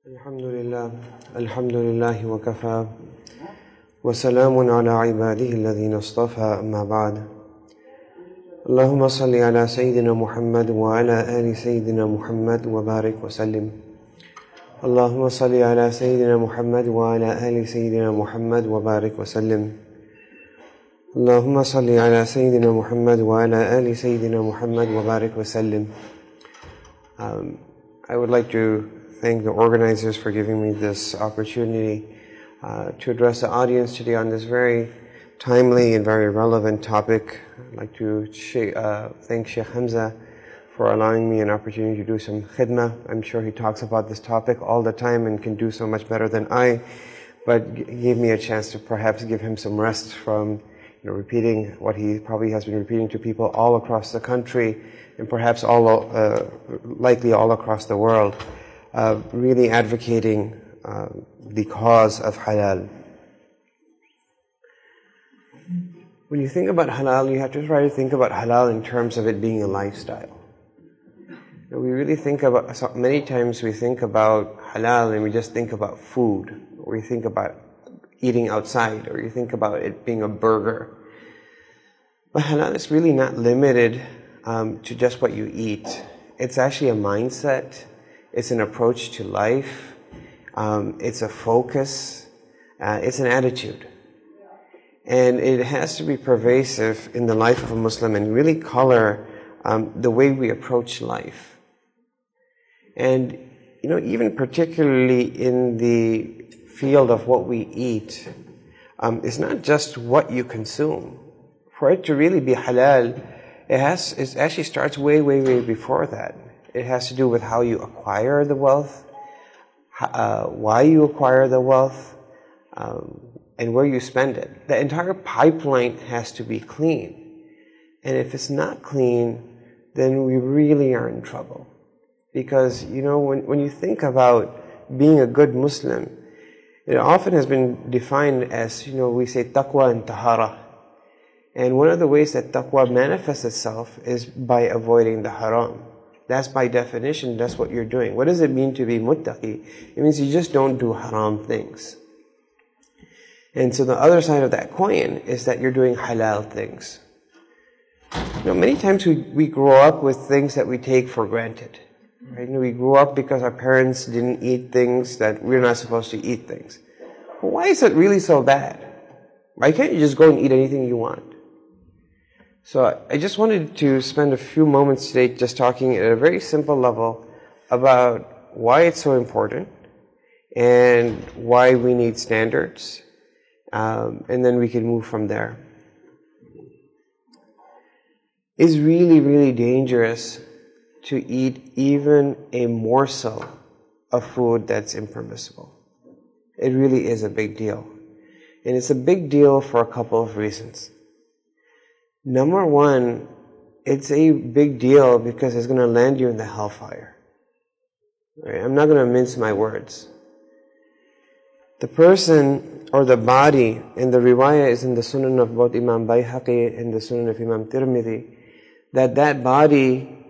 الحمد لله وكفى وسلام على عباده الذين اصطفى أما بعد اللهم صل على سيدنا محمد وعلى آل سيدنا محمد وبارك وسلم اللهم صل على سيدنا محمد وعلى آل سيدنا محمد وبارك وسلم اللهم صل على سيدنا محمد وعلى آل سيدنا محمد وبارك وسلم. I would like to thank the organizers for giving me this opportunity to address the audience today on this very timely and very relevant topic. I'd like to thank Sheikh Hamza for allowing me an opportunity to do some khidmah. I'm sure he talks about this topic all the time and can do so much better than I, but gave me a chance to perhaps give him some rest from repeating what he probably has been repeating to people all across the country and perhaps likely all across the world. Really advocating the cause of halal. When you think about halal, you have to try to think about halal in terms of it being a lifestyle. We really think about, many times we think about halal and we just think about food, or we think about eating outside, or you think about it being a burger. But halal is really not limited to just what you eat. It's actually a mindset. It's an approach to life, it's a focus, it's an attitude. And it has to be pervasive in the life of a Muslim and really color the way we approach life. And, even particularly in the field of what we eat, it's not just what you consume. For it to really be halal, it actually starts way, way, way before that. It has to do with how you acquire the wealth, why you acquire the wealth, and where you spend it. The entire pipeline has to be clean. And if it's not clean, then we really are in trouble. Because, when you think about being a good Muslim, it often has been defined as, we say taqwa and tahara. And one of the ways that taqwa manifests itself is by avoiding the haram. That's by definition, that's what you're doing. What does it mean to be muttaqi? It means you just don't do haram things. And so the other side of that coin is that you're doing halal things. Many times we grow up with things that we take for granted. Right? We grew up because our parents didn't eat things that we're not supposed to eat things. Well, why is it really so bad? Why can't you just go and eat anything you want? So I just wanted to spend a few moments today just talking at a very simple level about why it's so important and why we need standards, and then we can move from there. It's really, really dangerous to eat even a morsel of food that's impermissible. It really is a big deal. And it's a big deal for a couple of reasons. Number one, it's a big deal because it's going to land you in the hellfire. Right? I'm not going to mince my words. The person or the body, and the riwayah is in the Sunan of both Imam Bayhaqi and the Sunan of Imam Tirmidhi, that body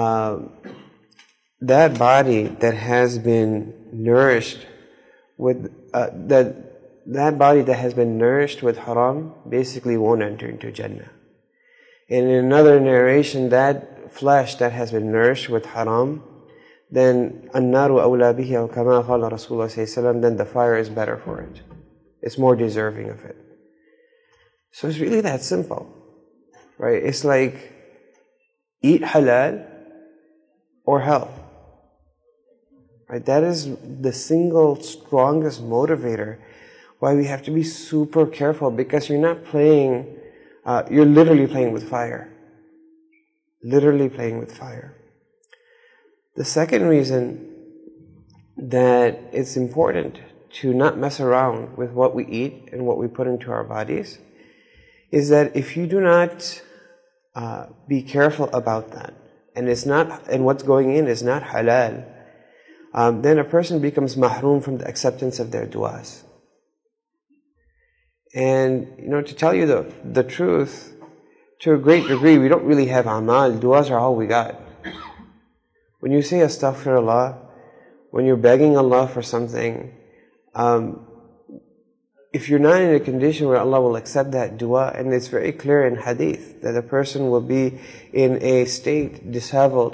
that has been nourished with that body that has been nourished with haram basically won't enter into Jannah. And in another narration, that flesh that has been nourished with haram, then النَّارُ أَوْلَى بِهِ أَوْ كَمَا قَالَ رَسُولُ اللَّهِ صَلَّى اللَّهُ عَلَيْهِ وَسَلَّمَ, then the fire is better for it. It's more deserving of it. So it's really that simple, right? It's like, eat halal or hell. Right? That is the single strongest motivator why we have to be super careful, because you're not playing, you're literally playing with fire. Literally playing with fire. The second reason that it's important to not mess around with what we eat and what we put into our bodies is that if you do not be careful about that, and what's going in is not halal, then a person becomes mahroom from the acceptance of their du'as. And, to tell you the truth, to a great degree, we don't really have amal. Du'as are all we got. When you say astaghfirullah, when you're begging Allah for something, if you're not in a condition where Allah will accept that dua, and it's very clear in hadith that a person will be in a state disheveled,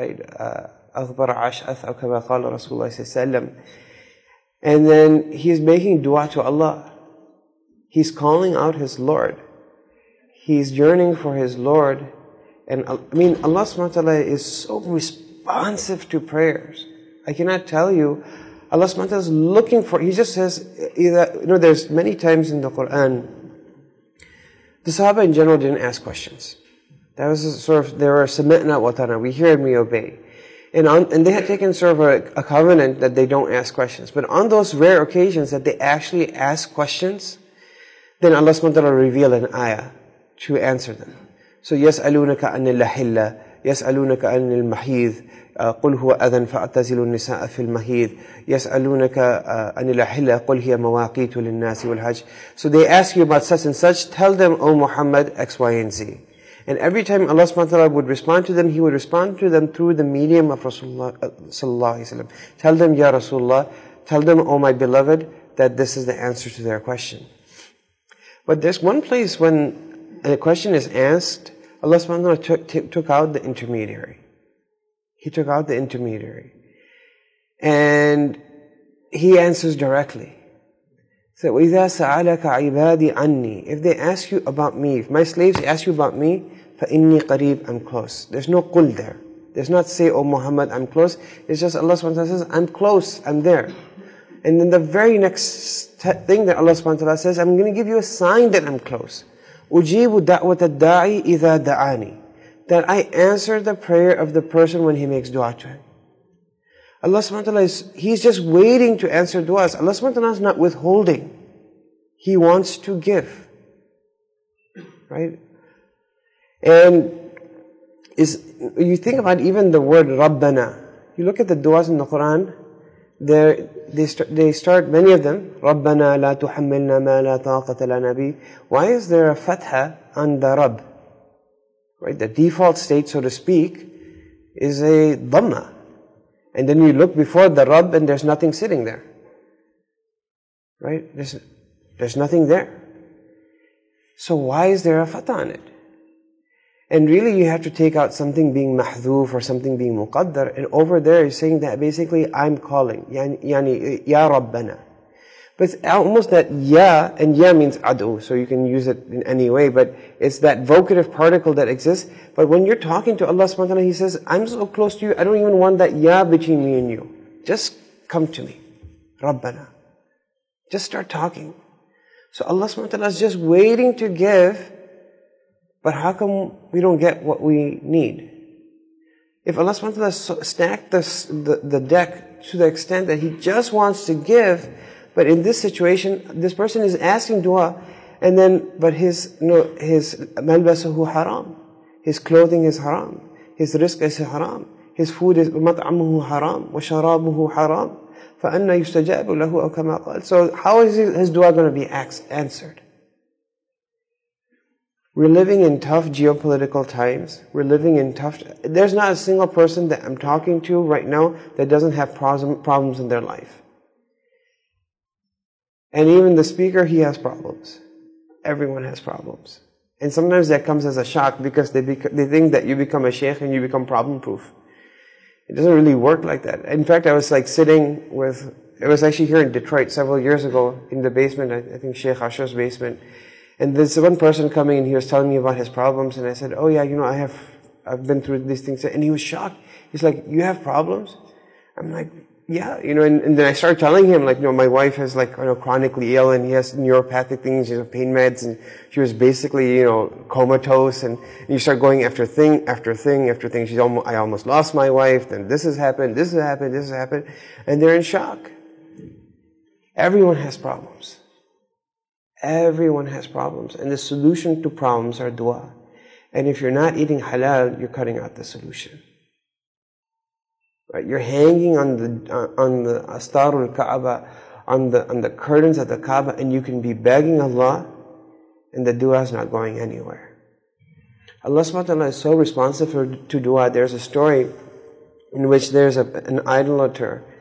أغبر عشأث أو كما قال رسول الله صلى الله عليه وسلم, and then he's making dua to Allah. He's calling out his Lord. He's yearning for his Lord. And I mean, Allah subhanahu wa ta'ala is so responsive to prayers. I cannot tell you. Allah subhanahu wa ta'ala is looking for, He just says, there's many times in the Quran, the Sahaba in general didn't ask questions. That was they were sami'na wa ata'na, we hear and we obey. And they had taken sort of a covenant that they don't ask questions. But on those rare occasions that they actually ask questions, then Allah subhanahu wa ta'ala revealed an ayah to answer them. So, يَسْأَلُونَكَ عَنِ الْحِلَّةِ يَسْأَلُونَكَ عَنِ الْمَحِيضِ قُلْ هُوَ أَذًى فَأَعْتَزِلُوا النِّسَاءَ فِي الْمَحِيضِ يَسْأَلُونَكَ عَنِ الْحِلَّةِ قُلْ هِيَ مَوَاقِيتُ لِلنَّاسِ وَالْحَجِّ. So they ask you about such and such, tell them, O Muhammad, X, Y, and Z. And every time Allah subhanahu wa ta'ala would respond to them, He would respond to them through the medium of Rasulullah sallallahu alayhi wa sallam. Tell them, Ya Rasulullah, tell them, O my beloved, that this is the answer to their question. But there's one place when a question is asked, Allah subhanahu wa ta'ala took out the intermediary. He took out the intermediary. And He answers directly. So, وَإِذَا سَأَلَكَ عِبَادِي عَنِّي, if they ask you about me, if my slaves ask you about me, فَإِنِّي قَرِيب, I'm close. There's no qul there. There's not say, oh Muhammad, I'm close. It's just Allah subhanahu wa ta'ala says, I'm close, I'm there. And then the very next thing that Allah subhanahu wa ta'ala says, I'm going to give you a sign that I'm close. أُجِيبُ دَعْوَةَ الدَّاعِ إِذَا دَعَانِي, that I answer the prayer of the person when he makes dua to Him. Allah subhanahu wa ta'ala He's just waiting to answer du'as. Allah subhanahu wa ta'ala is not withholding. He wants to give. Right? And you think about even the word Rabbana. You look at the du'as in the Quran, they start, many of them, رَبَّنَا لَا تُحَمِّلْنَا مَا لَا طَاقَةَ لَنَا بِهِ. Why is there a fatha on the Rabb? Right? The default state, so to speak, is a dhamma. And then you look before the Rabb and there's nothing sitting there. Right? There's nothing there. So why is there a fatha on it? And really you have to take out something being mahdhuf or something being muqaddar, and over there he's saying that basically I'm calling, yani ya Rabbana. But it's almost that ya, and ya means adu, so you can use it in any way, but it's that vocative particle that exists. But when you're talking to Allah subhanahu wa ta'ala, He says, I'm so close to you, I don't even want that ya between me and you. Just come to me, Rabbana. Just start talking. So Allah subhanahu wa ta'ala is just waiting to give, but how come we don't get what we need? If Allah subhanahu wa ta'ala stacked the deck to the extent that He just wants to give, but in this situation, this person is asking dua, and then, but his malbasahu haram, his clothing is haram, his rizq is haram, his food is mat'amuhu haram, wa sharabuhu haram, فَأَنَّ يُسْتَجَابُ لَهُ أَوْ كَمَا قَالَ. So how is his dua going to be answered? We're living in tough geopolitical times. We're living in there's not a single person that I'm talking to right now that doesn't have problems in their life. And even the speaker, he has problems. Everyone has problems. And sometimes that comes as a shock because they think that you become a sheikh and you become problem-proof. It doesn't really work like that. In fact, I was sitting with, it was actually here in Detroit several years ago in the basement, I think Sheikh Ashraf's basement. And there's one person coming and he was telling me about his problems, and I said, oh yeah, I've been through these things. And he was shocked. He's like, you have problems? I'm like, yeah, and then I started telling him, my wife is chronically ill, and he has neuropathic things, pain meds, and she was basically, comatose, and you start going after thing after thing after thing. I almost lost my wife, then this has happened, this has happened, this has happened, and they're in shock. Everyone has problems. Everyone has problems, and the solution to problems are dua. And if you're not eating halal, you're cutting out the solution. Right? You're hanging on the astarul Kaaba, on the curtains of the Kaaba, and you can be begging Allah, and the dua is not going anywhere. Allah subhanahu wa ta'ala is so responsive to dua. There's a story in which there's an idolater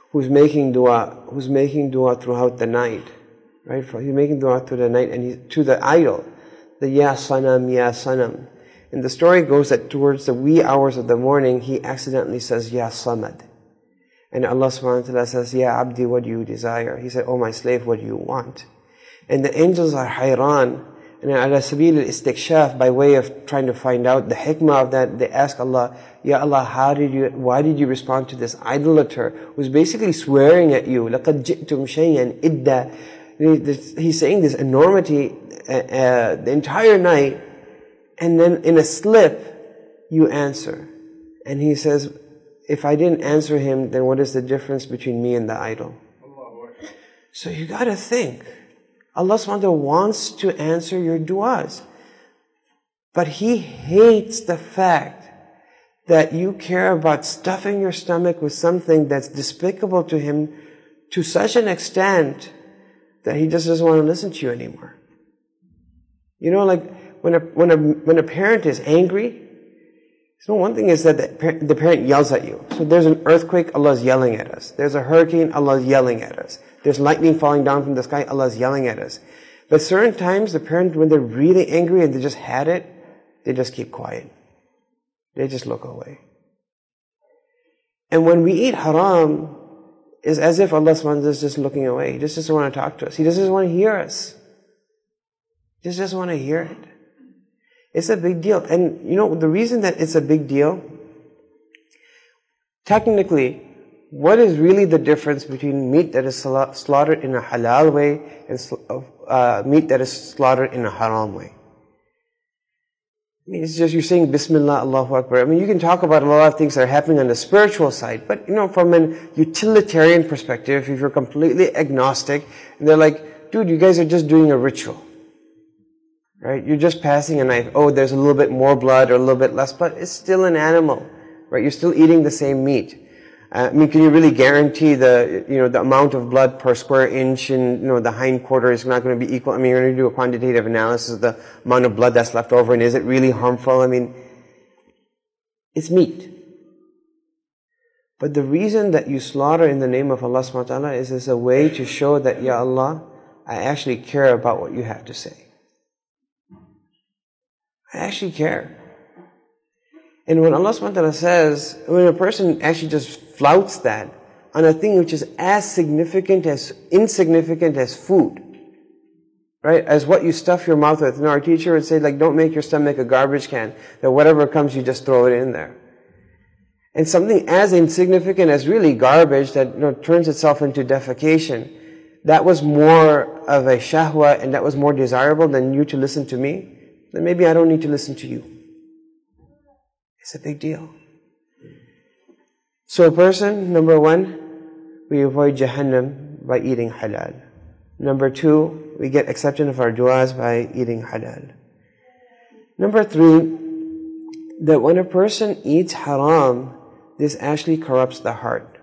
who's making dua throughout the night, right? He's making dua through the night, and he's to the idol, the Ya Sanam, Ya Sanam. And the story goes that towards the wee hours of the morning, he accidentally says, Ya Samad. And Allah subhanahu wa ta'ala says, Ya Abdi, what do you desire? He said, Oh my slave, what do you want? And the angels are hayran, and ala sabil al-istikshaf, by way of trying to find out the hikmah of that, they ask Allah, Ya Allah, why did you respond to this idolater who's basically swearing at you? لَقَدْ جِئْتُمْ شَيْئًا إِدَّا. He's saying this enormity the entire night, and then in a slip, you answer. And he says, if I didn't answer him, then what is the difference between me and the idol? So you gotta think. Allah subhanahu wa ta'ala wants to answer your du'as. But He hates the fact that you care about stuffing your stomach with something that's despicable to Him to such an extent that He just doesn't want to listen to you anymore. You know, like when a parent is angry, so one thing is that the parent yells at you. So there's an earthquake, Allah is yelling at us. There's a hurricane, Allah is yelling at us. There's lightning falling down from the sky, Allah is yelling at us. But certain times, the parent, when they're really angry and they just had it, they just keep quiet. They just look away. And when we eat haram, it's as if Allah subhanahu wa ta'ala is just looking away. He just doesn't want to talk to us. He just doesn't want to hear us. He just doesn't want to hear it. It's a big deal. And you know, the reason that it's a big deal, technically, what is really the difference between meat that is slaughtered in a halal way and meat that is slaughtered in a haram way? I mean, it's just you're saying Bismillah, Allahu Akbar. I mean, you can talk about a lot of things that are happening on the spiritual side, but you know, from an utilitarian perspective, if you're completely agnostic, and they're like, dude, you guys are just doing a ritual. Right? You're just passing a knife. Oh, there's a little bit more blood or a little bit less blood. It's still an animal, right? You're still eating the same meat. I mean, can you really guarantee the amount of blood per square inch in, the hind quarter is not going to be equal? I mean, you're going to do a quantitative analysis of the amount of blood that's left over, and is it really harmful? I mean, it's meat. But the reason that you slaughter in the name of Allah subhanahu wa ta'ala is as a way to show that, Ya Allah, I actually care about what you have to say. I actually care. And when Allah subhanahu wa ta'ala says, when a person actually just flouts that on a thing which is as insignificant as food, right? As what you stuff your mouth with. Our teacher would say, like, don't make your stomach a garbage can, that whatever comes, you just throw it in there. And something as insignificant as really garbage that turns itself into defecation, that was more of a shahwa and that was more desirable than you to listen to me, then maybe I don't need to listen to you. It's a big deal. So a person, number one, we avoid Jahannam by eating halal. Number two, we get acceptance of our du'as by eating halal. Number three, that when a person eats haram, this actually corrupts the heart.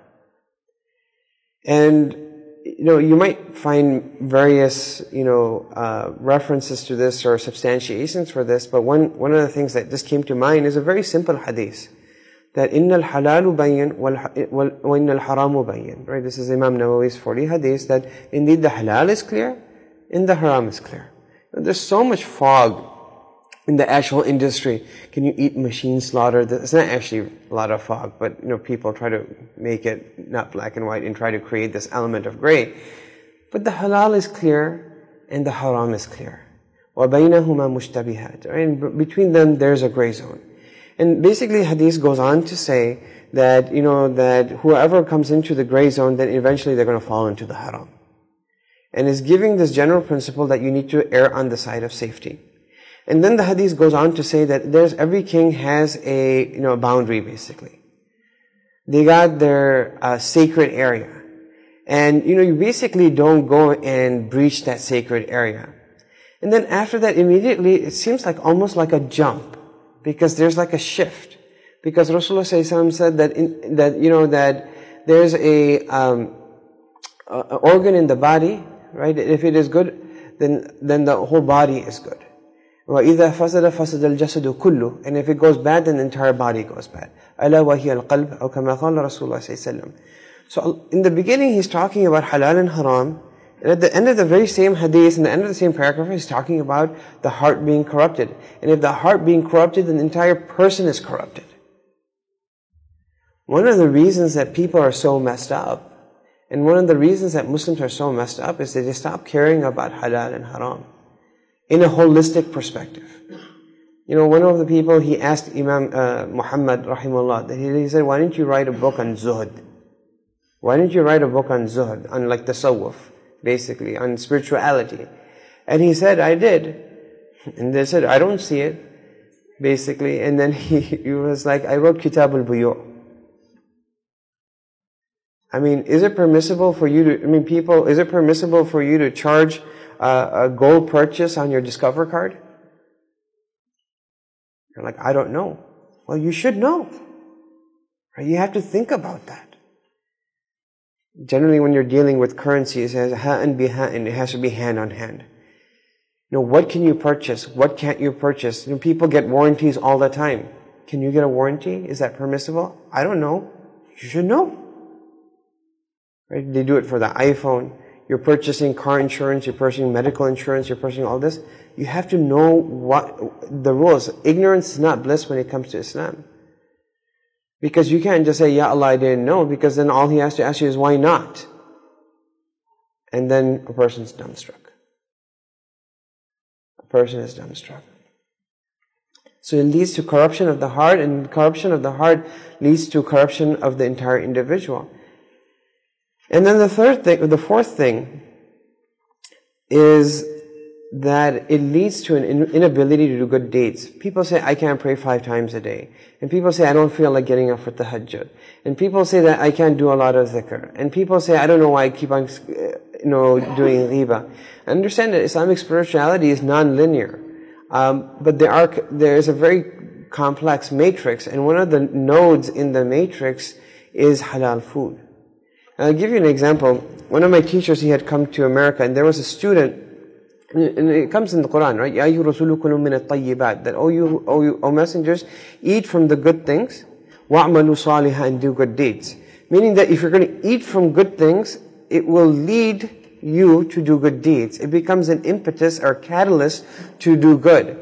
And you might find various, references to this or substantiations for this, but one of the things that just came to mind is a very simple hadith, that إِنَّ الْحَلَالُ بَيِّن وَإِنَّ الْحَرَامُ بَيِّن. Right? This is Imam Nawawi's 40 hadith, that indeed the halal is clear and the haram is clear. There's so much fog in the actual industry. Can you eat machine slaughter? It's not actually a lot of fog, but people try to make it not black and white and try to create this element of gray. But the halal is clear and the haram is clear. وَبَيْنَهُمَا مُشْتَبِهَاتٌ. And between them there's a gray zone. And basically hadith goes on to say that, that whoever comes into the gray zone, then eventually they're going to fall into the haram. And is giving this general principle that you need to err on the side of safety. And then the hadith goes on to say that every king has a boundary basically. They got their sacred area. And you basically don't go and breach that sacred area. And then after that, immediately it seems like almost like a jump, because there's like a shift. Because Rasulullah said that there's a organ in the body, right? If it is good, then the whole body is good. وَإِذَا فَسَدَ فَسَدَ الْجَسَدُ كُلُّهُ. And if it goes bad, then the entire body goes bad. أَلَا وَهِيَ الْقَلْبُ أو كما قال رسول الله صلى الله عليه وسلم. So in the beginning, he's talking about halal and haram. And at the end of the very same hadith, in the end of the same paragraph, he's talking about the heart being corrupted. And if the heart being corrupted, then the entire person is corrupted. One of the reasons that people are so messed up, and one of the reasons that Muslims are so messed up, is that they stop caring about halal and haram in a holistic perspective. You know, one of the people, he asked Imam Muhammad rahimahullah, that he said, why didn't you write a book on zuhud? Why didn't you write a book on zuhud, on like tasawwuf, basically, on spirituality? And he said, I did. And they said, I don't see it, basically. And then he was like, I wrote Kitab al-Buyu'. I mean, is it permissible for you to, is it permissible for you to charge a gold purchase on your Discover card? You're like, I don't know. Well, you should know. Right? You have to think about that. Generally, when you're dealing with currency, it says ha'an biha'in, it has to be hand on hand. You know, what can you purchase? What can't you purchase? You know, people get warranties all the time. Can you get a warranty? Is that permissible? I don't know. You should know. Right? They do it for the iPhone. You're purchasing car insurance, you're purchasing medical insurance, you're purchasing all this. You have to know what the rules. Ignorance is not bliss when it comes to Islam. Because you can't just say, Ya Allah, I didn't know, because then all he has to ask you is, why not? And then a person's dumbstruck. A person is dumbstruck. So it leads to corruption of the heart, and corruption of the heart leads to corruption of the entire individual. And then the fourth thing is that it leads to an inability to do good deeds. People say, I can't pray 5 times a day. And people say, I don't feel like getting up for tahajjud. And people say that I can't do a lot of dhikr. And people say, I don't know why I keep on, doing ghibah. I understand that Islamic spirituality is non-linear. But there is a very complex matrix. And one of the nodes in the matrix is halal food. I'll give you an example. One of my teachers, he had come to America, and there was a student, and it comes in the Quran, right? Ya ayyuha rasulu kulu min at-tayyibat, that O messengers, eat from the good things, wa'malu salihah, and do good deeds. Meaning that if you're going to eat from good things, it will lead you to do good deeds. It becomes an impetus or catalyst to do good.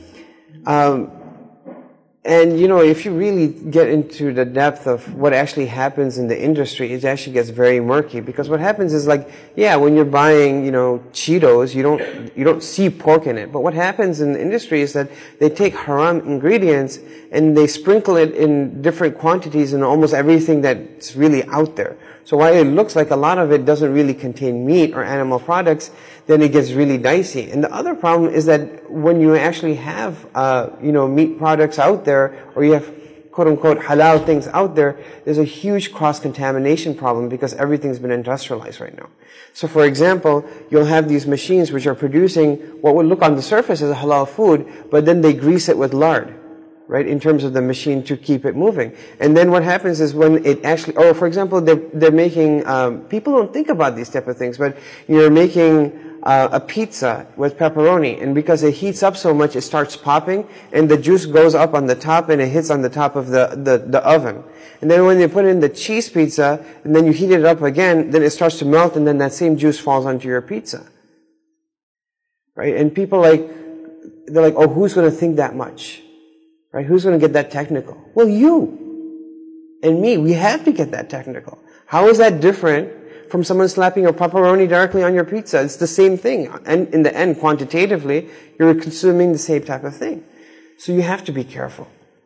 And if you really get into the depth of what actually happens in the industry, it actually gets very murky. Because what happens is when you're buying, Cheetos, you don't see pork in it. But what happens in the industry is that they take haram ingredients and they sprinkle it in different quantities in almost everything that's really out there. So while it looks like a lot of it doesn't really contain meat or animal products, then it gets really dicey. And the other problem is that when you actually have, meat products out there, or you have quote-unquote halal things out there, there's a huge cross-contamination problem because everything's been industrialized right now. So for example, you'll have these machines which are producing what would look on the surface as a halal food, but then they grease it with lard, right, in terms of the machine to keep it moving. And then what happens is when it actually, for example, they're making, people don't think about these type of things, but you're making a pizza with pepperoni, and because it heats up so much, it starts popping, and the juice goes up on the top, and it hits on the top of the oven. And then when you put in the cheese pizza, and then you heat it up again, then it starts to melt, and then that same juice falls onto your pizza. Right? And people they're like, oh, who's going to think that much? Right? Who's going to get that technical? Well, you and me, we have to get that technical. How is that different from someone slapping a pepperoni directly on your pizza? It's the same thing. And in the end, quantitatively, you're consuming the same type of thing. So you have to be careful.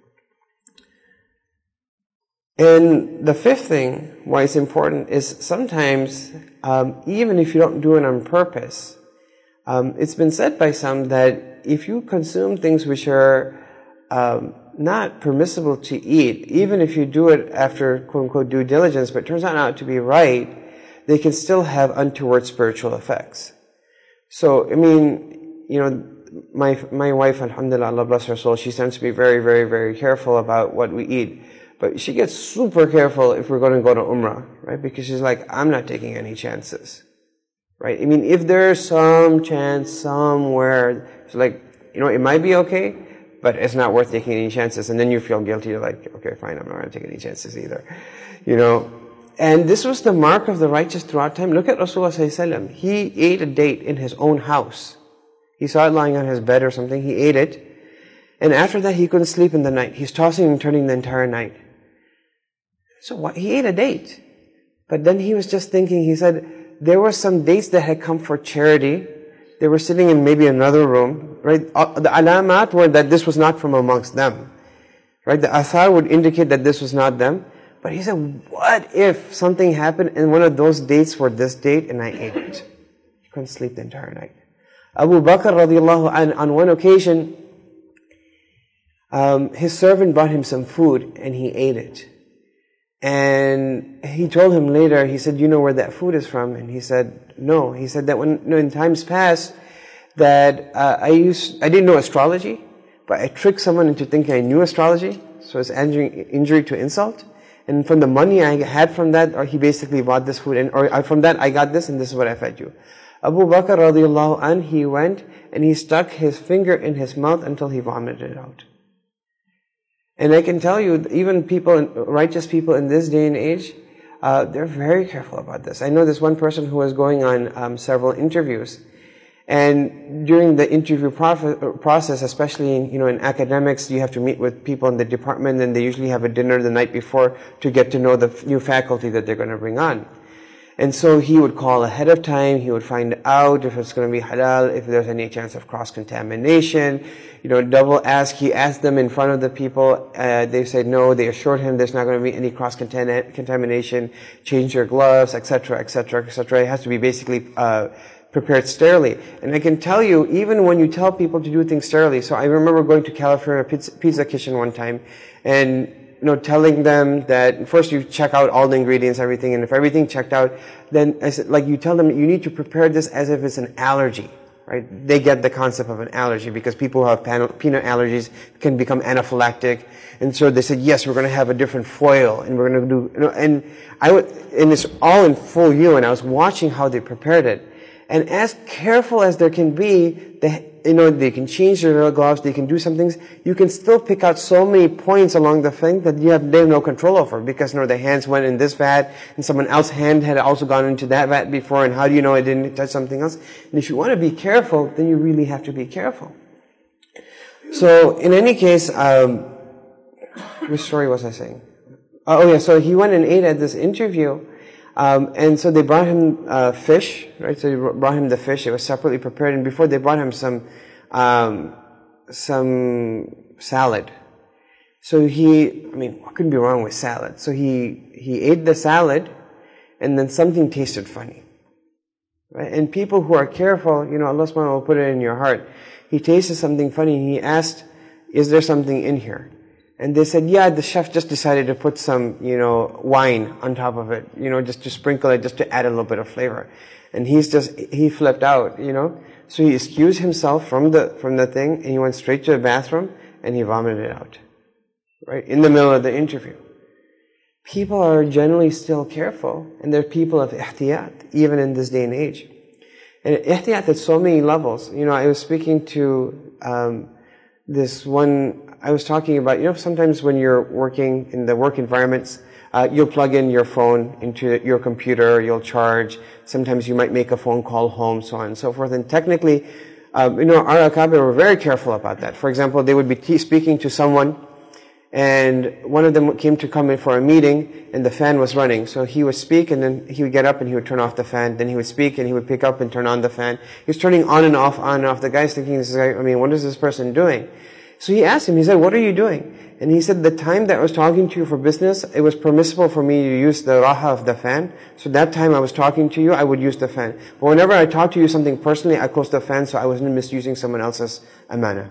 And the fifth thing, why it's important, is sometimes, even if you don't do it on purpose, it's been said by some that if you consume things which are not permissible to eat, even if you do it after quote-unquote due diligence, but it turns out not to be right, they can still have untoward spiritual effects. So, my wife, alhamdulillah, Allah bless her soul, she tends to be very, very, very careful about what we eat. But she gets super careful if we're going to go to Umrah, right? Because she's like, I'm not taking any chances, right? If there's some chance somewhere, it's like, it might be okay, but it's not worth taking any chances. And then you feel guilty. You're like, okay, fine, I'm not going to take any chances either. And this was the mark of the righteous throughout time. Look at Rasulullah sallallahu alaihi wasallam. He ate a date in his own house. He saw it lying on his bed or something. He ate it. And after that, he couldn't sleep in the night. He's tossing and turning the entire night. So what? He ate a date. But then he was just thinking, he said, there were some dates that had come for charity. They were sitting in maybe another room, right? The alamat were that this was not from amongst them, right? The athar would indicate that this was not them. But he said, what if something happened and one of those dates were this date and I ate it? He couldn't sleep the entire night. Abu Bakr radiallahu anh, on one occasion, his servant brought him some food and he ate it. And he told him later, he said, you know where that food is from? And he said, no. He said that in times past, that I didn't know astrology, but I tricked someone into thinking I knew astrology, so it's injury to insult. And from the money I had from that, or he basically bought this food, or from that I got this, and this is what I fed you. Abu Bakr radiallahu anh, he went and he stuck his finger in his mouth until he vomited it out. And I can tell you, even righteous people in this day and age, they're very careful about this. I know this one person who was going on several interviews, and during the interview process, especially in academics, you have to meet with people in the department, and they usually have a dinner the night before to get to know the new faculty that they're going to bring on. And so he would call ahead of time, he would find out if it's going to be halal, if there's any chance of cross-contamination, double ask. He asked them in front of the people, they said no, they assured him there's not going to be any cross-contamination, change your gloves, etc., etc., etc. It has to be basically prepared sterilely. And I can tell you, even when you tell people to do things sterilely, so I remember going to California Pizza Kitchen one time, and telling them that first you check out all the ingredients, everything, and if everything checked out, then I said, you tell them you need to prepare this as if it's an allergy, right? They get the concept of an allergy because people who have peanut allergies can become anaphylactic, and so they said, yes, we're going to have a different foil, and we're going to do, and it's all in full view, and I was watching how they prepared it, and as careful as there can be, they can change their gloves, they can do some things. You can still pick out so many points along the thing that they have no control over, because their hands went in this vat and someone else's hand had also gone into that vat before, and how do you know it didn't touch something else? And if you want to be careful, then you really have to be careful. So in any case, which story was I saying? Oh yeah, so he went and ate at this interview. And so they brought him fish, right? So they brought him the fish. It was separately prepared, and before they brought him some salad. So what could be wrong with salad? So he ate the salad, and then something tasted funny, right? And people who are careful, Allah subhanahu wa ta'ala will put it in your heart. He tasted something funny, and he asked, "Is there something in here?" And they said, yeah, the chef just decided to put some, wine on top of it, just to sprinkle it, just to add a little bit of flavor. And he flipped out, So he excused himself from the thing, and he went straight to the bathroom, and he vomited it out, right? In the middle of the interview. People are generally still careful, and they're people of ihtiyat, even in this day and age. And ihtiyat at so many levels. I was speaking to, this one, I was talking about, sometimes when you're working in the work environments, you'll plug in your phone into your computer, you'll charge, sometimes you might make a phone call home, so on and so forth. And technically, our Akabir were very careful about that. For example, they would be speaking to someone, and one of them come in for a meeting, and the fan was running. So he would speak, and then he would get up and he would turn off the fan. Then he would speak, and he would pick up and turn on the fan. He was turning on and off, on and off. The guy's thinking, what is this person doing? So he asked him, he said, what are you doing? And he said, the time that I was talking to you for business, it was permissible for me to use the raha of the fan. So that time I was talking to you, I would use the fan. But whenever I talked to you something personally, I closed the fan so I wasn't misusing someone else's amana.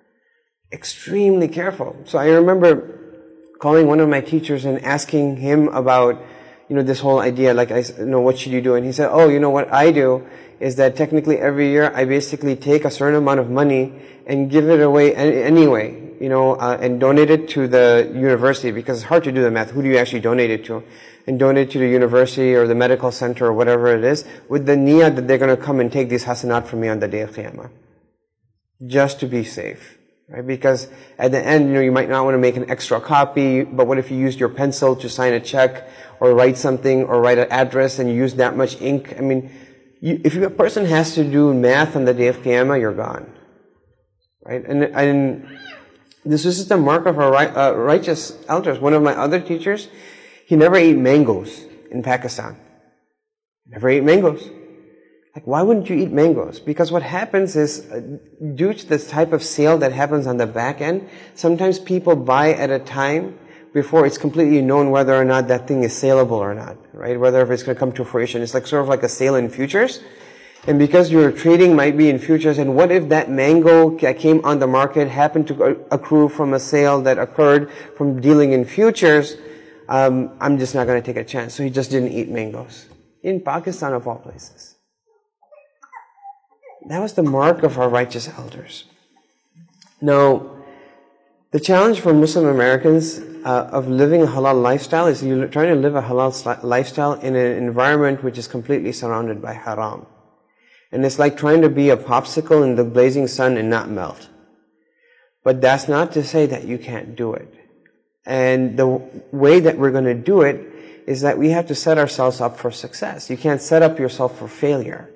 Extremely careful. So I remember calling one of my teachers and asking him about, this whole idea, what should you do? And he said, what I do is that technically every year I basically take a certain amount of money and give it away anyway, and donate it to the university, because it's hard to do the math. Who do you actually donate it to? And donate it to the university or the medical center or whatever it is, with the niyyah that they're going to come and take these hasanat from me on the day of Qiyamah. Just to be safe. right? Because at the end, you might not want to make an extra copy, but what if you used your pencil to sign a check or write something or write an address and you use that much ink? I mean, if a person has to do math on the day of Qiyamah, you're gone, right? And this is the mark of our righteous elders. One of my other teachers, he never ate mangoes in Pakistan. Never ate mangoes. Like, why wouldn't you eat mangoes? Because what happens is, due to this type of sale that happens on the back end, sometimes people buy at a time before it's completely known whether or not that thing is saleable or not, right? Whether if it's going to come to fruition. It's like sort of like a sale in futures. And because your trading might be in futures, and what if that mango that came on the market happened to accrue from a sale that occurred from dealing in futures, I'm just not going to take a chance. So he just didn't eat mangoes. In Pakistan, of all places. That was the mark of our righteous elders. Now, the challenge for Muslim Americans of living a halal lifestyle is you're trying to live a halal lifestyle in an environment which is completely surrounded by haram. And it's like trying to be a popsicle in the blazing sun and not melt. But that's not to say that you can't do it. And the way that we're going to do it is that we have to set ourselves up for success. You can't set up yourself for failure.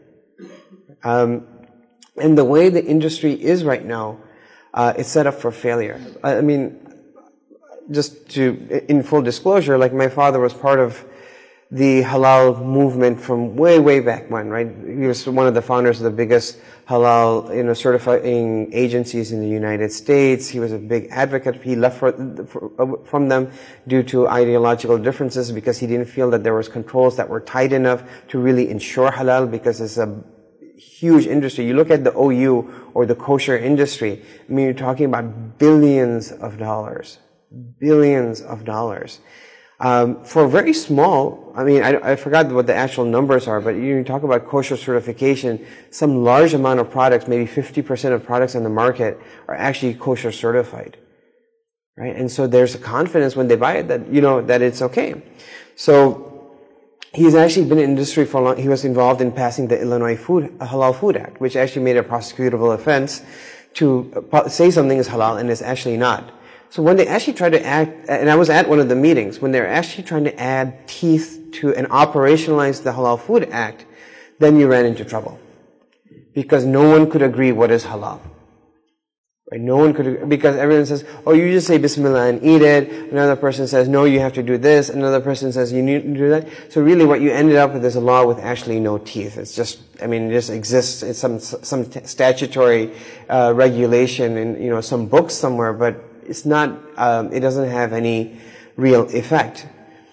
And the way the industry is right now, it's set up for failure. I mean, just in full disclosure, like my father was part of the halal movement from way, way back when, right? He was one of the founders of the biggest halal, certifying agencies in the United States. He was a big advocate. He left from them due to ideological differences because he didn't feel that there was controls that were tight enough to really ensure halal, because it's a huge industry. You look at the OU or the kosher industry, I mean, you're talking about billions of dollars. Billions of dollars. For very small, I mean, I forgot what the actual numbers are, but you talk about kosher certification, some large amount of products, maybe 50% of products on the market are actually kosher certified. Right? And so there's a confidence when they buy it that, that it's okay. So, he's actually been in industry for long. He was involved in passing the Illinois Halal Food Act, which actually made a prosecutable offense to say something is halal and it's actually not. So when they actually tried to act, and I was at one of the meetings, when they're actually trying to add teeth to and operationalize the Halal Food Act, then you ran into trouble. Because no one could agree what is halal. Right? No one could, because everyone says, oh, you just say Bismillah and eat it. Another person says, no, you have to do this. Another person says, you need to do that. So really what you ended up with is a law with actually no teeth. It's just, it just exists. It's some statutory regulation in, some books somewhere, but it's not, it doesn't have any real effect.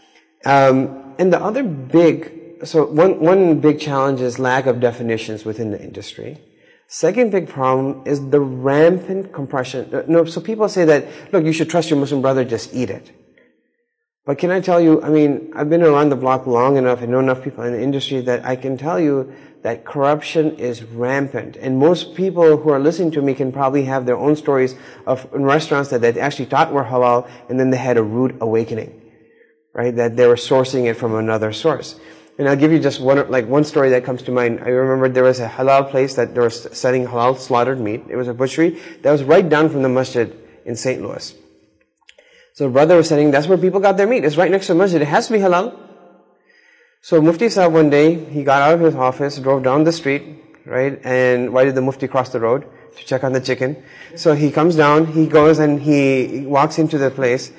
And the other one big challenge is lack of definitions within the industry. Second big problem is the rampant compression. So people say that, look, you should trust your Muslim brother, just eat it. But can I tell you, I've been around the block long enough and know enough people in the industry that I can tell you that corruption is rampant. And most people who are listening to me can probably have their own stories of restaurants that they actually thought were halal, and then they had a rude awakening, right? That they were sourcing it from another source. And I'll give you just one story that comes to mind. I remember there was a halal place that they were selling halal slaughtered meat. It was a butchery that was right down from the masjid in St. Louis. So the brother was saying, that's where people got their meat. It's right next to the masjid. It has to be halal. So Mufti Sahib one day, he got out of his office, drove down the street, right? And why did the Mufti cross the road? To check on the chicken. So he comes down, he goes and he walks into the place.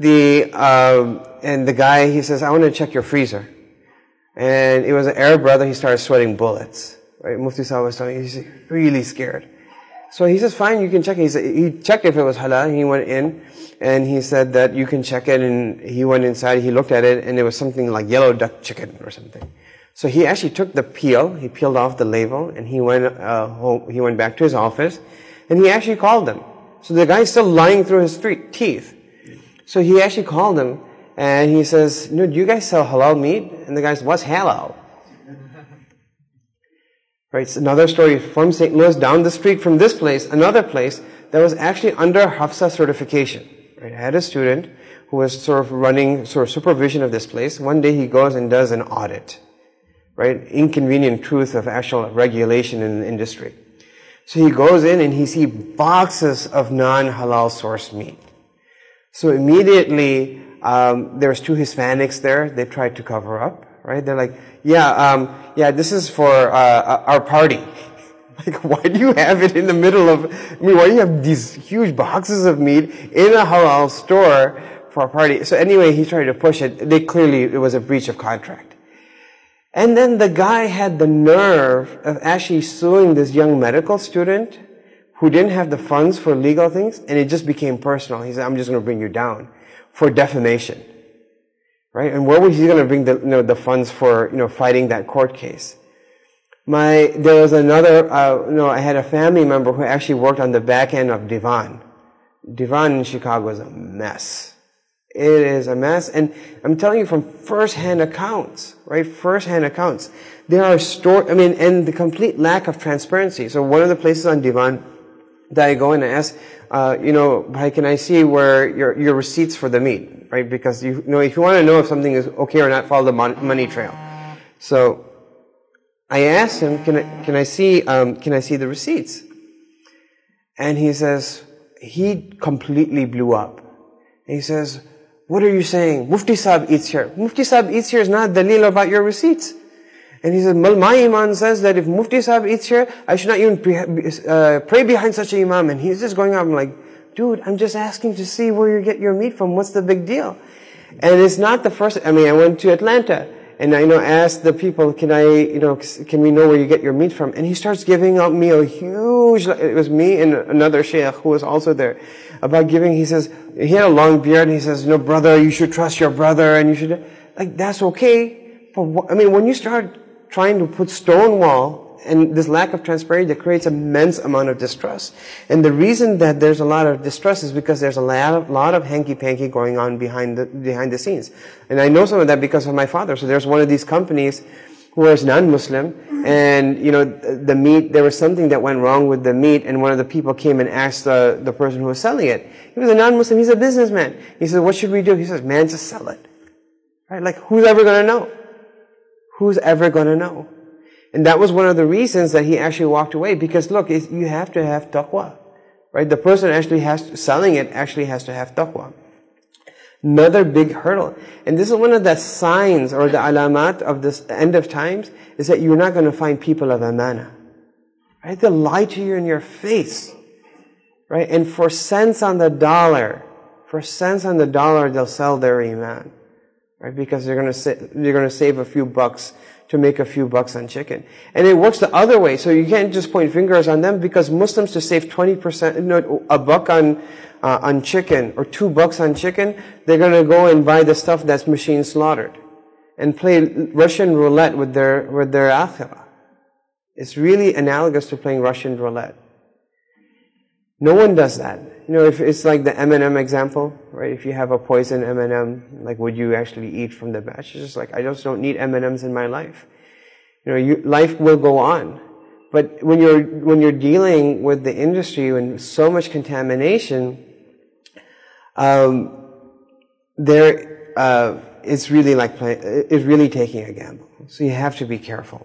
And the guy, he says, I want to check your freezer. And it was an Arab brother, he started sweating bullets. Right? Mufti Sahib was telling me, he's really scared. So he says, fine, you can check it. He checked if it was halal. He went in and he said that you can check it. And he went inside, he looked at it, and it was something like yellow duck chicken or something. So he actually took the peel, he peeled off the label, and he went home. He went back to his office, and he actually called them. So the guy's still lying through his teeth. So he actually called them, and he says, no, do you guys sell halal meat? And the guy says, what's halal? Right, it's another story from St. Louis, down the street from this place, another place that was actually under Hafsa certification. Right, I had a student who was sort of running supervision of this place. One day he goes and does an audit. Right, inconvenient truth of actual regulation in the industry. So he goes in and he sees boxes of non-halal sourced meat. So immediately, there's two Hispanics there. They tried to cover up, right? They're like, yeah, this is for our party. Like, why do you have it in the middle of, why do you have these huge boxes of meat in a halal store for a party? So anyway, he tried to push it. It was a breach of contract. And then the guy had the nerve of actually suing this young medical student who didn't have the funds for legal things, and it just became personal. He said, I'm just going to bring you down for defamation. Right? And where was he going to bring the funds for, fighting that court case? There was another, I had a family member who actually worked on the back end of Divan. Divan in Chicago is a mess. It is a mess. And I'm telling you from first-hand accounts, right? First-hand accounts. There are and the complete lack of transparency. So one of the places on Divan that I go in and ask, Bhai, can I see where your receipts for the meat, right? Because if you want to know if something is okay or not, follow the money trail. So I asked him, can I see the receipts? And he says, he completely blew up. And he says, what are you saying? Mufti Sahib eats here. Mufti Sahib eats here is not dalil about your receipts. And he said, my Iman says that if Mufti Sahib eats here, I should not even pray behind such an Imam. And he's just going up. I'm like, dude, I'm just asking to see where you get your meat from. What's the big deal? And it's not the first, I went to Atlanta. And I asked the people, can we know where you get your meat from? And he starts giving out me a huge, it was me and another sheikh who was also there, about giving, he says, he had a long beard, and he says, brother, you should trust your brother, and you should, that's okay. But when you start trying to put stonewall and this lack of transparency, that creates immense amount of distrust. And the reason that there's a lot of distrust is because there's a lot of hanky-panky going on behind the scenes. And I know some of that because of my father. So there's one of these companies who was non-Muslim, and the meat, there was something that went wrong with the meat, and one of the people came and asked the person who was selling it. He was a non-Muslim, he's a businessman. He said, what should we do? He says, man, just sell it. Right? Like, who's ever gonna know? Who's ever gonna know? And that was one of the reasons that he actually walked away, because look, you have to have taqwa, right? The person selling it actually has to have taqwa. Another big hurdle. And this is one of the signs or the alamat of this end of times, is that you're not going to find people of amana. Right? They'll lie to you in your face. Right? And for cents on the dollar, they'll sell their iman. Right? Because they're going to save a few bucks to make a few bucks on chicken. And it works the other way. So you can't just point fingers on them, because Muslims, to save 20%, a buck on chicken or $2 on chicken, they're going to go and buy the stuff that's machine slaughtered and play Russian roulette with their akhirah. It's really analogous to playing Russian roulette. No one does that. If it's like the M&M example, right? If you have a poison M&M, like, would you actually eat from the batch? It's just like, I just don't need M&Ms in my life. Life will go on. But when you're dealing with the industry and so much contamination, it's really taking a gamble. So you have to be careful.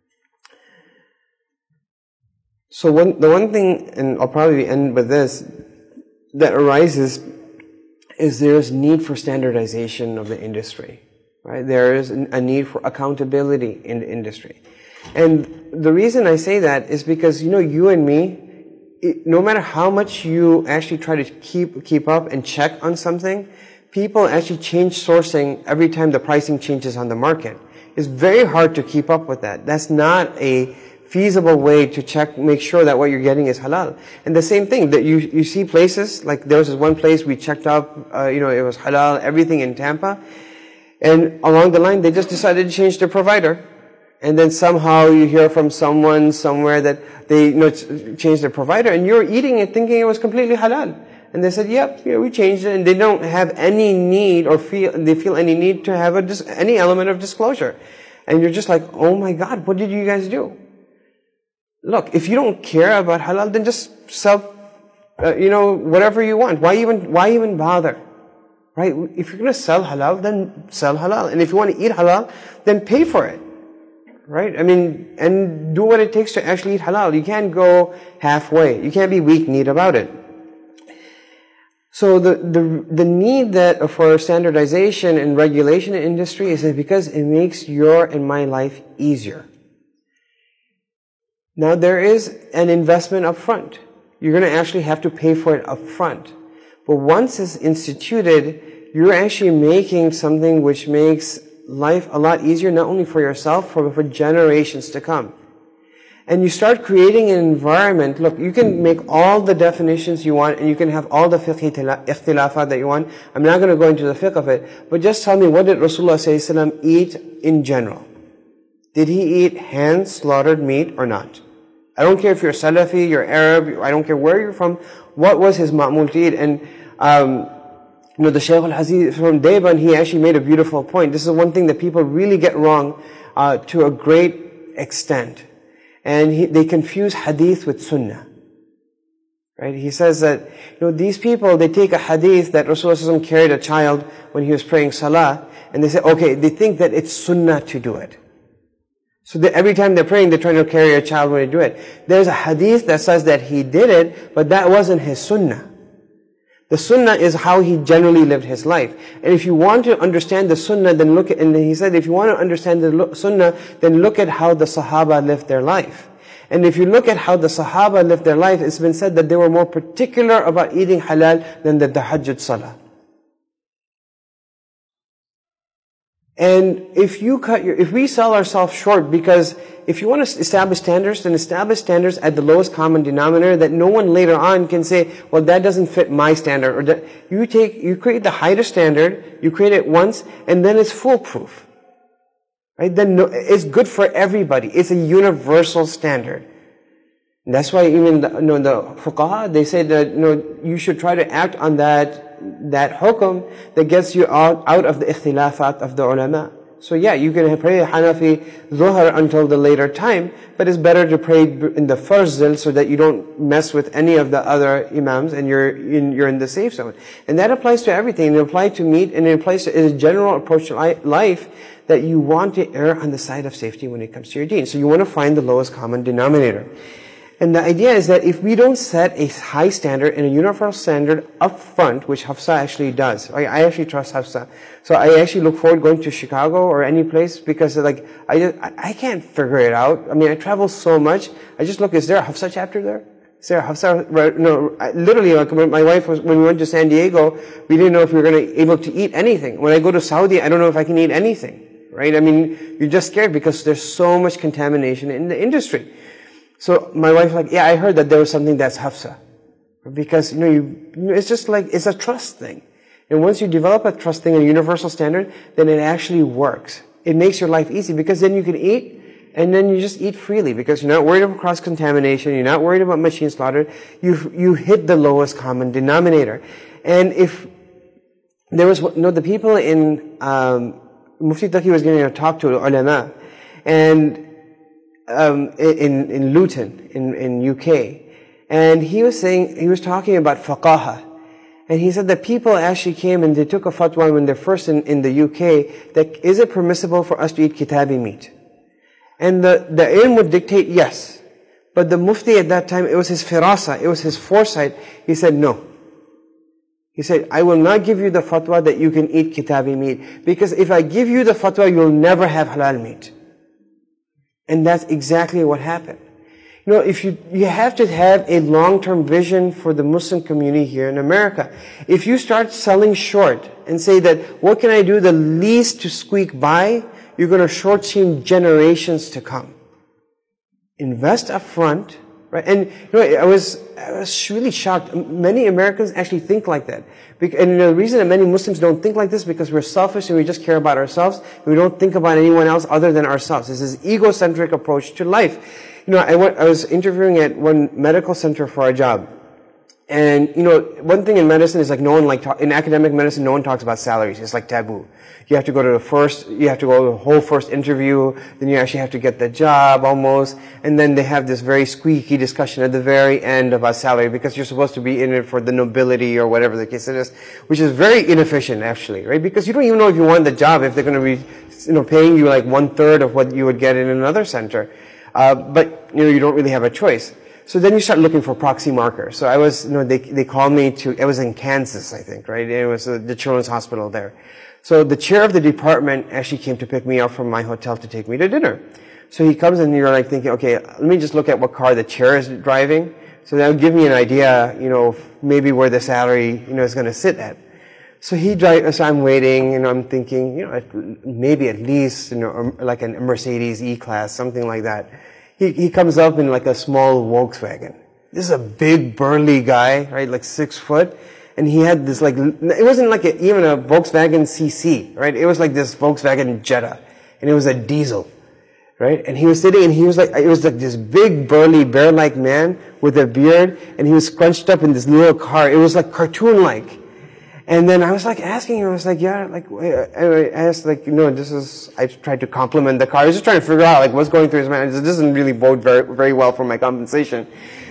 So the one thing, and I'll probably end with this, that arises is there's need for standardization of the industry, right? There is a need for accountability in the industry. And the reason I say that is because, you and me, no matter how much you actually try to keep up and check on something, people actually change sourcing every time the pricing changes on the market. It's very hard to keep up with that. That's not a feasible way to make sure that what you're getting is halal. And the same thing, that you see places, like there was this one place we checked up, it was halal, everything in Tampa. And along the line, they just decided to change their provider. And then somehow you hear from someone somewhere that they changed their provider, and you're eating it thinking it was completely halal. And they said, yep, we changed it, and they don't have any need or feel any need to have any element of disclosure. And you're just like, oh my God, what did you guys do? Look, if you don't care about halal, then just sell, whatever you want. Why even bother? Right? If you're going to sell halal, then sell halal. And if you want to eat halal, then pay for it. right? I mean, and do what it takes to actually eat halal. You can't go halfway. You can't be weak-kneed about it. So the need that for standardization and regulation in industry is because it makes your and my life easier. Now there is an investment up front. You're going to actually have to pay for it up front. But once it's instituted, you're actually making something which makes life a lot easier, not only for yourself, but for generations to come. And you start creating an environment. Look, you can make all the definitions you want, and you can have all the fiqh ikhtilafat that you want. I'm not going to go into the fiqh of it, but just tell me, what did Rasulullah ﷺ eat in general? Did he eat hand-slaughtered meat or not? I don't care if you're Salafi, you're Arab, I don't care where you're from, what was his ma'mul to eat? And the Shaykh al-Aziz from Deoband, he actually made a beautiful point. This is one thing that people really get wrong to a great extent. And they confuse hadith with sunnah. Right? He says that, these people, they take a hadith that Rasulullah ﷺ carried a child when he was praying salah, and they say, okay, they think that it's sunnah to do it. So every time they're praying, they're trying to carry a child when they do it. There's a hadith that says that he did it, but that wasn't his sunnah. The sunnah is how he generally lived his life. And if you want to understand the sunnah, then and he said, if you want to understand the sunnah, then look at how the Sahaba lived their life. And if you look at how the Sahaba lived their life, it's been said that they were more particular about eating halal than the tahajjud salah. And if we sell ourselves short, because if you want to establish standards, then establish standards at the lowest common denominator that no one later on can say, well, that doesn't fit my standard. Or that you create the highest standard, you create it once, and then it's foolproof. Right? Then it's good for everybody. It's a universal standard. And that's why even the fuqaha, they say that you should try to act on that hukum that gets you out of the ikhtilafat of the ulama. So yeah, you can pray Hanafi Zuhr until the later time, but it's better to pray in the first zil so that you don't mess with any of the other imams and you're in the safe zone. And that applies to everything. It applies to meat, and it applies to a general approach to life, that you want to err on the side of safety when it comes to your deen. So you want to find the lowest common denominator. And the idea is that if we don't set a high standard and a universal standard up front, which Hafsa actually does. I actually trust Hafsa. So I actually look forward going to Chicago or any place, because I can't figure it out. I mean, I travel so much. I just look, is there a Hafsa chapter there? Is there a Hafsa? Literally, like when my wife when we went to San Diego, we didn't know if we were going to able to eat anything. When I go to Saudi, I don't know if I can eat anything. Right? I mean, you're just scared because there's so much contamination in the industry. So my wife yeah, I heard that there was something that's Hafsa. Because, it's just it's a trust thing. And once you develop a trust thing, a universal standard, then it actually works. It makes your life easy, because then you can eat, and then you just eat freely, because you're not worried about cross-contamination, you're not worried about machine slaughter, you hit the lowest common denominator. And if there was, the people in, Mufti Taqi was giving a talk to ulama, and in Luton, in UK. And he was talking about faqaha. And he said that people actually came and they took a fatwa when they're first in the UK, that is it permissible for us to eat kitabi meat? And the ilm would dictate yes. But the mufti at that time, it was his firasa, it was his foresight. He said no. He said, I will not give you the fatwa that you can eat kitabi meat, because if I give you the fatwa, you'll never have halal meat. And that's exactly what happened. If you have to have a long-term vision for the Muslim community here in America. If you start selling short and say that, what can I do the least to squeak by, you're going to shortchange generations to come. Invest up front, right? And I was really shocked. Many Americans actually think like that. And the reason that many Muslims don't think like this is because we're selfish and we just care about ourselves. We don't think about anyone else other than ourselves. This is egocentric approach to life. I was interviewing at one medical center for a job. And, one thing in medicine is in academic medicine, no one talks about salaries. It's like taboo. You have to go to the whole first interview, then you actually have to get the job almost, and then they have this very squeaky discussion at the very end about salary, because you're supposed to be in it for the nobility or whatever the case it is, which is very inefficient actually, right? Because you don't even know if you want the job if they're going to be paying you like 1/3 of what you would get in another center. But, you don't really have a choice. So then you start looking for proxy markers. So I was, they called me it was in Kansas, I think, right? It was the Children's Hospital there. So the chair of the department actually came to pick me up from my hotel to take me to dinner. So he comes and you're like thinking, okay, let me just look at what car the chair is driving. So that'll give me an idea, maybe where the salary, is going to sit at. So so I'm waiting and I'm thinking, maybe at least, like a Mercedes E-Class, something like that. He comes up in like a small Volkswagen. This is a big burly guy, right? Like 6 foot. And he had this it wasn't like even a Volkswagen CC, right? It was like this Volkswagen Jetta. And it was a diesel, right? And he was sitting and it was like this big burly bear-like man with a beard. And he was scrunched up in this little car. It was like cartoon-like. And then I was like asking him, I was like, yeah, I asked I tried to compliment the car. I was just trying to figure out what's going through his mind. This doesn't really bode very, very well for my compensation.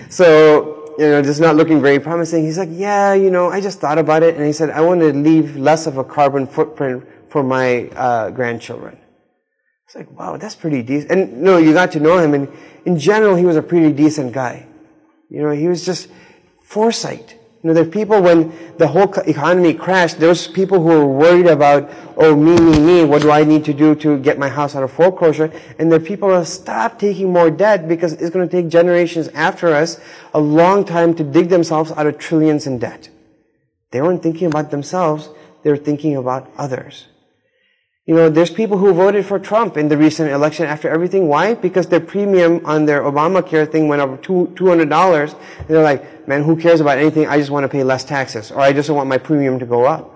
So, just not looking very promising. He's like, yeah, I just thought about it. And he said, I want to leave less of a carbon footprint for my grandchildren. It's like, wow, that's pretty decent. And you got to know him. And in general, he was a pretty decent guy. He was just foresight. There are people, when the whole economy crashed, there was people who were worried about, me, what do I need to do to get my house out of foreclosure? And there are people who stop taking more debt because it's going to take generations after us a long time to dig themselves out of trillions in debt. They weren't thinking about themselves, they were thinking about others. There's people who voted for Trump in the recent election after everything. Why? Because their premium on their Obamacare thing went up $200. And they're like, man, who cares about anything? I just want to pay less taxes. Or I just want my premium to go up.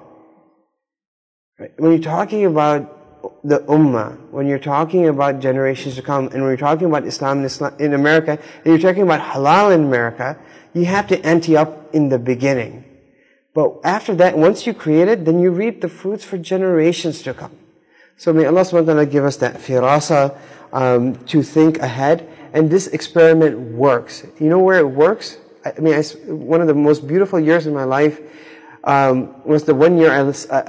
Right? When you're talking about the Ummah, when you're talking about generations to come, and when you're talking about Islam in America, and you're talking about halal in America, you have to ante up in the beginning. But after that, once you create it, then you reap the fruits for generations to come. So may Allah subhanahu wa ta'ala give us that firasa to think ahead. And this experiment works. You know where it works? One of the most beautiful years in my life was the 1 year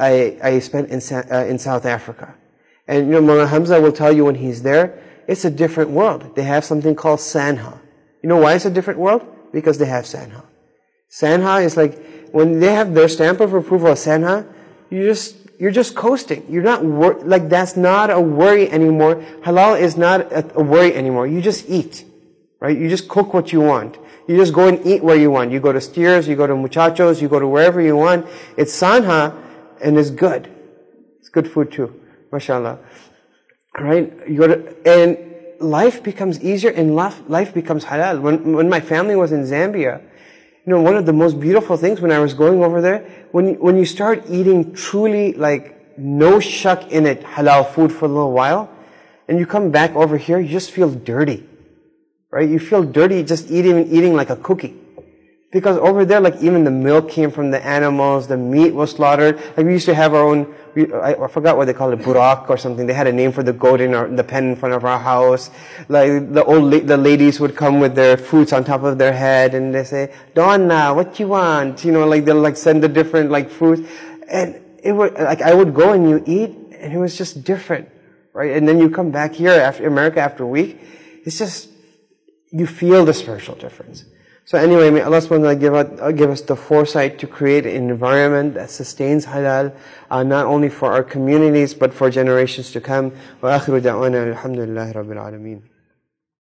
I spent in South Africa. And Mullah Hamza will tell you when he's there, it's a different world. They have something called Sanha. You know why it's a different world? Because they have Sanha. Sanha is like, when they have their stamp of approval of Sanha, you're just coasting. You're not that's not a worry anymore. Halal is not a worry anymore. You just eat, right? You just cook what you want. You just go and eat where you want. You go to Steers, you go to Muchachos, you go to wherever you want. It's Sanha, and it's good. It's good food too, mashallah. Right? And life becomes easier, and life becomes halal. When my family was in Zambia, one of the most beautiful things when I was going over there, when you start eating truly no shuck in it halal food for a little while, and you come back over here, you just feel dirty, right? You feel dirty just eating like a cookie. Because over there, even the milk came from the animals, the meat was slaughtered. We used to have our own, I forgot what they call it, burak or something. They had a name for the goat in the pen in front of our house. The ladies would come with their fruits on top of their head and they say, Donna, what you want? They'll send the different fruits. And it would, I would go and you eat and it was just different, right? And then you come back here after America after a week. It's just, you feel the spiritual difference. So anyway, may Allah subhanahu wa ta'ala give us the foresight to create an environment that sustains halal, not only for our communities, but for generations to come. Wa akhiru da'wana alhamdulillahi rabbil alameen.